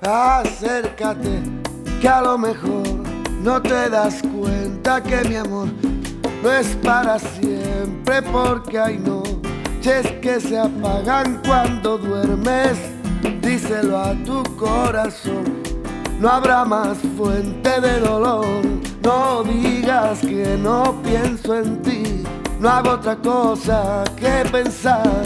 Acércate, que a lo mejor no te das cuenta que mi amor no es para siempre, porque hay noches que se apagan cuando duermes. Díselo a tu corazón, no habrá más fuente de dolor. No digas que no pienso en ti, no hago otra cosa que pensar.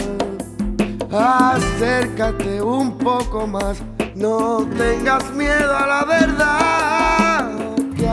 Acércate un poco más, no tengas miedo a la verdad que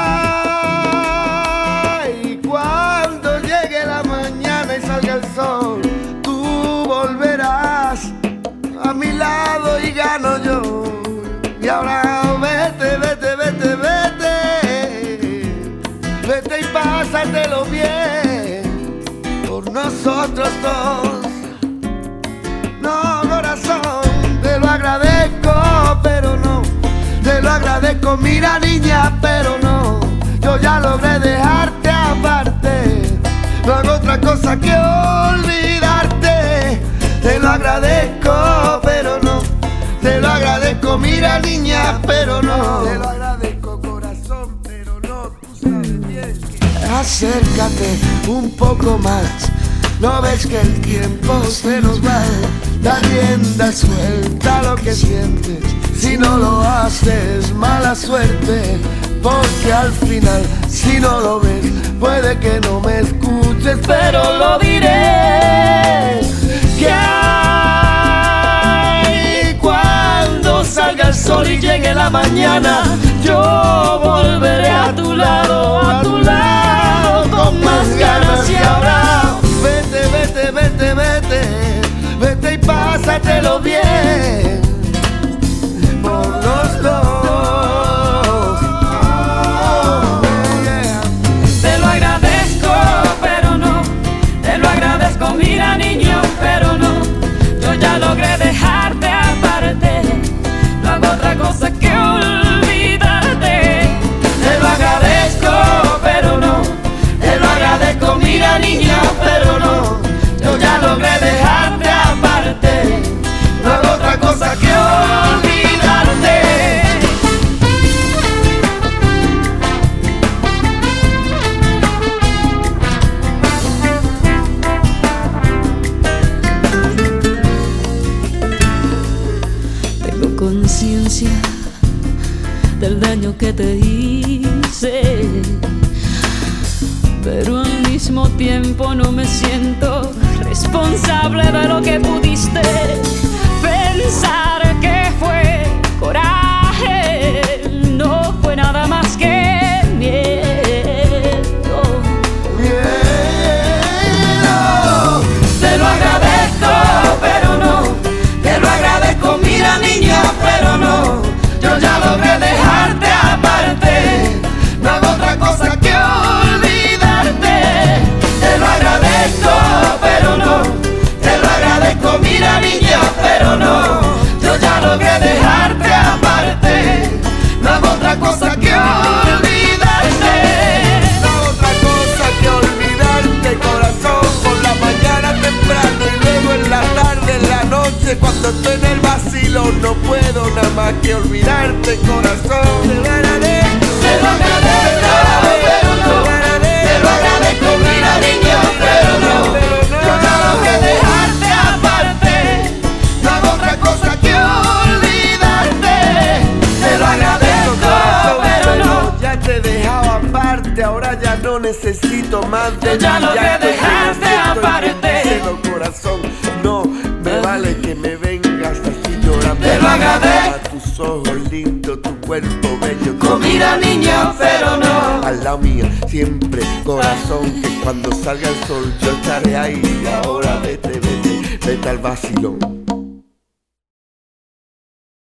hay. Cuando llegue la mañana y salga el sol, tú volverás a mi lado y gano yo. Y ahora vete, vete, vete, vete, vete y pásatelo bien por nosotros dos. No, corazón, te lo agradezco, pero no. Te lo agradezco, mira niña, pero no. Yo ya logré dejarte aparte, no hago otra cosa que olvidarte. Te lo agradezco, pero no. Te lo agradezco, mira niña, pero no. Te lo agradezco, corazón, pero no. Tú sabes bien que... Acércate un poco más, ¿no ves que el tiempo se nos va? Da rienda suelta a lo que sientes. Si no lo haces, mala suerte, porque al final, si no lo ves, puede que no me escuches, pero lo diré. Que hay cuando salga el sol y llegue la mañana, yo volveré a tu lado con más ganas. Y ahora vete, vete, vete, vete, vete y pásatelo bien por los dos. Yeah. Te lo agradezco, pero no. Te lo agradezco, mira niño, pero no. Yo ya logré dejarte aparte, no hago otra cosa que olvidarte. Te lo agradezco, pero no. Te lo agradezco, mira niña, pero no. Yo ya logré dejarte aparte, no hago otra cosa que olvidarte. Tengo conciencia del daño que te hice, pero al mismo tiempo no me siento responsable de lo que pudiste pensar que fue coraje. No fue nada más que miedo. Te lo agradezco, pero no. Te lo agradezco, mira niña, pero no. Yo ya logré dejarte aparte, no hago otra cosa que olvidarte. Te lo agradezco, pero no. Te lo agradezco, mira niña, pero no. Yo ya logré dejarte aparte, no hago otra cosa que olvidarte. No otra cosa que olvidarte, corazón. Por la mañana temprano y luego en la tarde, en la noche, cuando estoy en el vacilo, no puedo nada más que olvidarte, corazón. Te lo agradezco, Te lo agradezco, pero no. Te lo agradezco, mira niña, pero no. Yo ya logré dejarte aparte, no hago otra cosa que olvidarte. Te lo agradezco, pero no. ya te he dejado aparte, ahora ya no necesito más de Yo ya ti, logré te dejarte necesito aparte. y te corazón, no me vale que me vengas así llorando. Te lo agradezco. A tus ojos lindos, tu cuerpo bello, Oh, mira niña, pero no. al lado mío siempre, corazón, que cuando salga el sol yo estaré ahí. Ahora vete, vete, vete al vacilón.